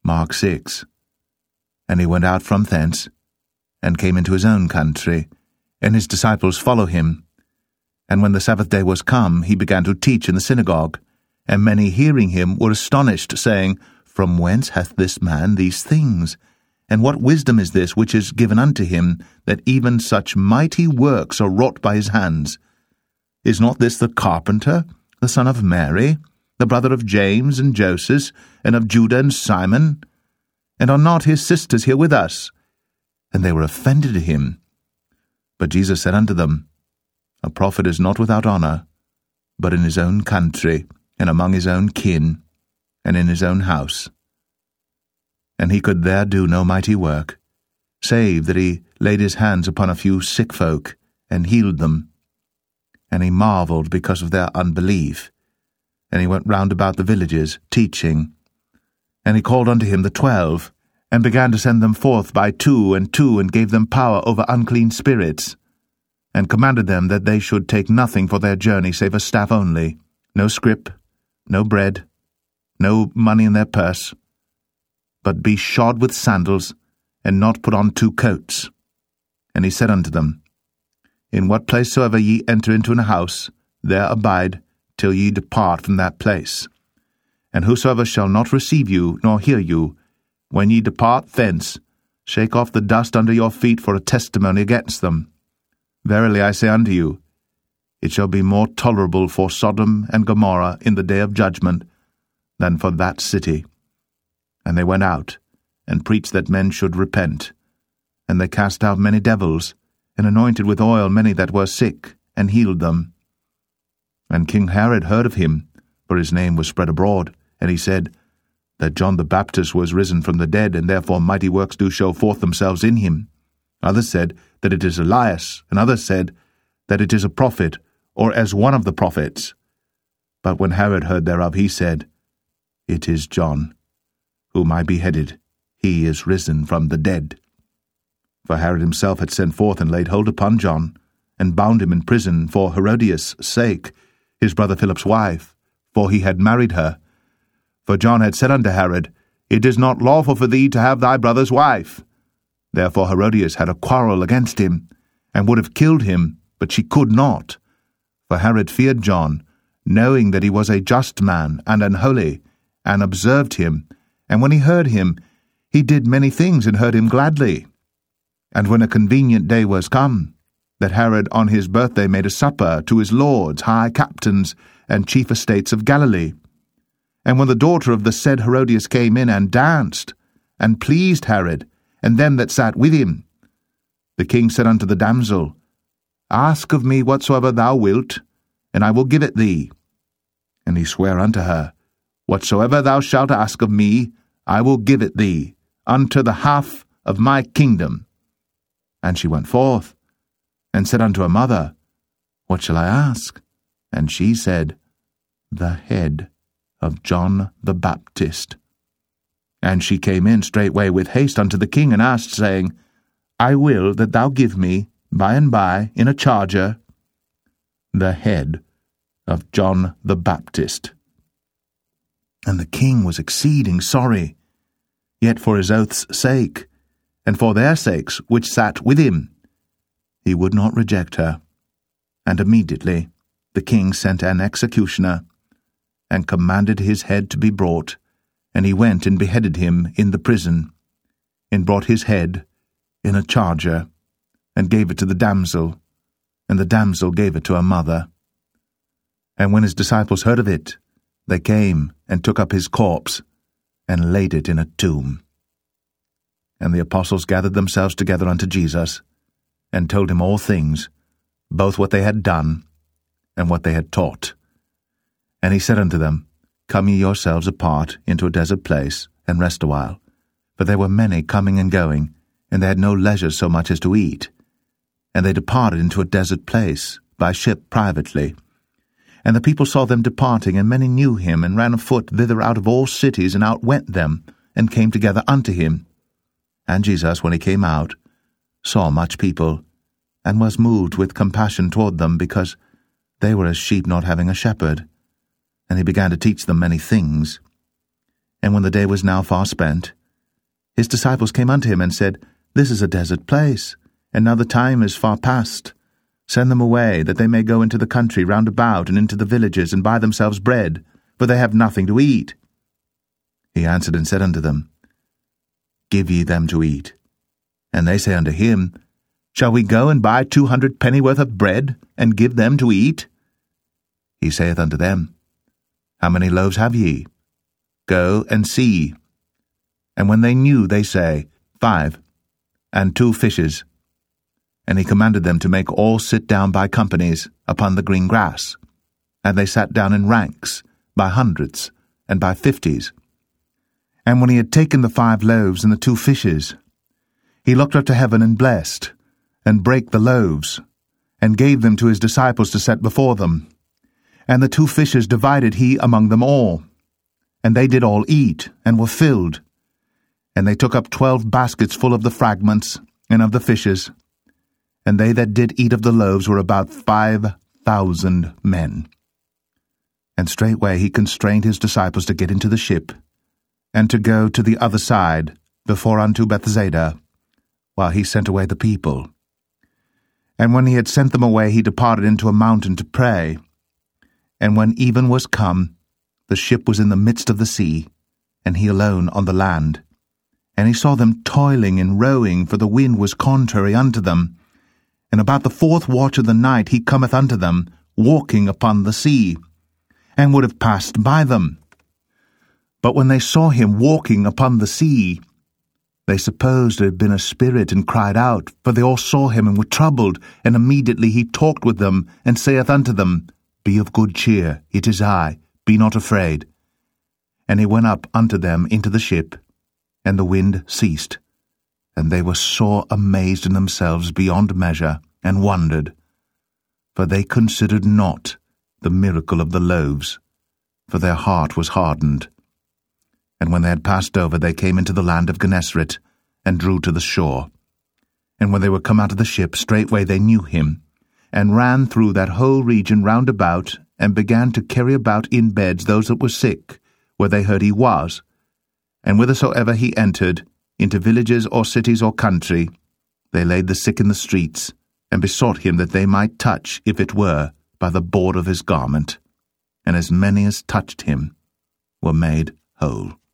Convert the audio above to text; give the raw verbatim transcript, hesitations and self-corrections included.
Mark six. And he went out from thence, and came into his own country, and his disciples follow him. And when the Sabbath day was come, he began to teach in the synagogue. And many hearing him were astonished, saying, From whence hath this man these things? And what wisdom is this which is given unto him, that even such mighty works are wrought by his hands? Is not this the carpenter, the son of Mary, the brother of James and Joseph, and of Judah and Simon? And are not his sisters here with us? And they were offended at him. But Jesus said unto them, A prophet is not without honour, but in his own country, and among his own kin, and in his own house. And he could there do no mighty work, save that he laid his hands upon a few sick folk, and healed them. And he marvelled because of their unbelief. And he went round about the villages, teaching. And he called unto him the twelve, and began to send them forth by two and two, and gave them power over unclean spirits, and commanded them that they should take nothing for their journey save a staff only, no scrip, no bread, no money in their purse, but be shod with sandals, and not put on two coats. And he said unto them, In what place soever ye enter into an house, there abide till ye depart from that place. And whosoever shall not receive you, nor hear you, when ye depart thence, shake off the dust under your feet for a testimony against them. Verily I say unto you, it shall be more tolerable for Sodom and Gomorrah in the day of judgment than for that city. And they went out, and preached that men should repent. And they cast out many devils, and anointed with oil many that were sick, and healed them. And King Herod heard of him, for his name was spread abroad, and he said, that John the Baptist was risen from the dead, and therefore mighty works do show forth themselves in him. Others said that it is Elias, and others said that it is a prophet, or as one of the prophets. But when Herod heard thereof, he said, It is John, whom I beheaded. He is risen from the dead. For Herod himself had sent forth and laid hold upon John, and bound him in prison for Herodias' sake, his brother Philip's wife, for he had married her. For John had said unto Herod, It is not lawful for thee to have thy brother's wife. Therefore Herodias had a quarrel against him, and would have killed him, but she could not. For Herod feared John, knowing that he was a just man and an holy, and observed him, and when he heard him, he did many things and heard him gladly. And when a convenient day was come, that Herod on his birthday made a supper to his lords, high captains, and chief estates of Galilee. And when the daughter of the said Herodias came in and danced, and pleased Herod, and them that sat with him, the king said unto the damsel, Ask of me whatsoever thou wilt, and I will give it thee. And he sware unto her, Whatsoever thou shalt ask of me, I will give it thee, unto the half of my kingdom. And she went forth, and said unto her mother, What shall I ask? And she said, The head of John the Baptist. And she came in straightway with haste unto the king, and asked, saying, I will that thou give me, by and by, in a charger, the head of John the Baptist. And the king was exceeding sorry, yet for his oath's sake, and for their sakes which sat with him, he would not reject her. And immediately the king sent an executioner, and commanded his head to be brought, and he went and beheaded him in the prison, and brought his head in a charger, and gave it to the damsel, and the damsel gave it to her mother. And when his disciples heard of it, they came and took up his corpse, and laid it in a tomb. And the apostles gathered themselves together unto Jesus, and told him all things, both what they had done, and what they had taught. And he said unto them, Come ye yourselves apart into a desert place, and rest a while. For there were many coming and going, and they had no leisure so much as to eat. And they departed into a desert place, by ship privately. And the people saw them departing, and many knew him, and ran afoot thither out of all cities, and outwent them, and came together unto him. And Jesus, when he came out, saw much people, and was moved with compassion toward them, because they were as sheep not having a shepherd. And he began to teach them many things. And when the day was now far spent, his disciples came unto him and said, This is a desert place, and now the time is far past. Send them away, that they may go into the country round about and into the villages, and buy themselves bread, for they have nothing to eat. He answered and said unto them, Give ye them to eat. And they say unto him, Shall we go and buy two hundred pennyworth of bread, and give them to eat? He saith unto them, How many loaves have ye? Go and see. And when they knew, they say, Five, and two fishes. And he commanded them to make all sit down by companies upon the green grass. And they sat down in ranks, by hundreds, and by fifties. And when he had taken the five loaves and the two fishes, he looked up to heaven and blessed, and brake the loaves, and gave them to his disciples to set before them. And the two fishes divided he among them all. And they did all eat, and were filled. And they took up twelve baskets full of the fragments, and of the fishes. And they that did eat of the loaves were about five thousand men. And straightway he constrained his disciples to get into the ship, and to go to the other side, before unto Bethsaida, while he sent away the people. And when he had sent them away, he departed into a mountain to pray. And when even was come, the ship was in the midst of the sea, and he alone on the land. And he saw them toiling and rowing, for the wind was contrary unto them. And about the fourth watch of the night he cometh unto them, walking upon the sea, and would have passed by them. But when they saw him walking upon the sea, they supposed it had been a spirit, and cried out, for they all saw him and were troubled. And immediately he talked with them, and saith unto them, Be of good cheer, it is I, be not afraid. And he went up unto them into the ship, and the wind ceased. And they were sore amazed in themselves beyond measure, and wondered. For they considered not the miracle of the loaves, for their heart was hardened. And when they had passed over, they came into the land of Gennesaret, and drew to the shore. And when they were come out of the ship, straightway they knew him, and ran through that whole region round about, and began to carry about in beds those that were sick, where they heard he was. And whithersoever he entered, into villages or cities or country, they laid the sick in the streets, and besought him that they might touch, if it were, by the board of his garment. And as many as touched him were made whole.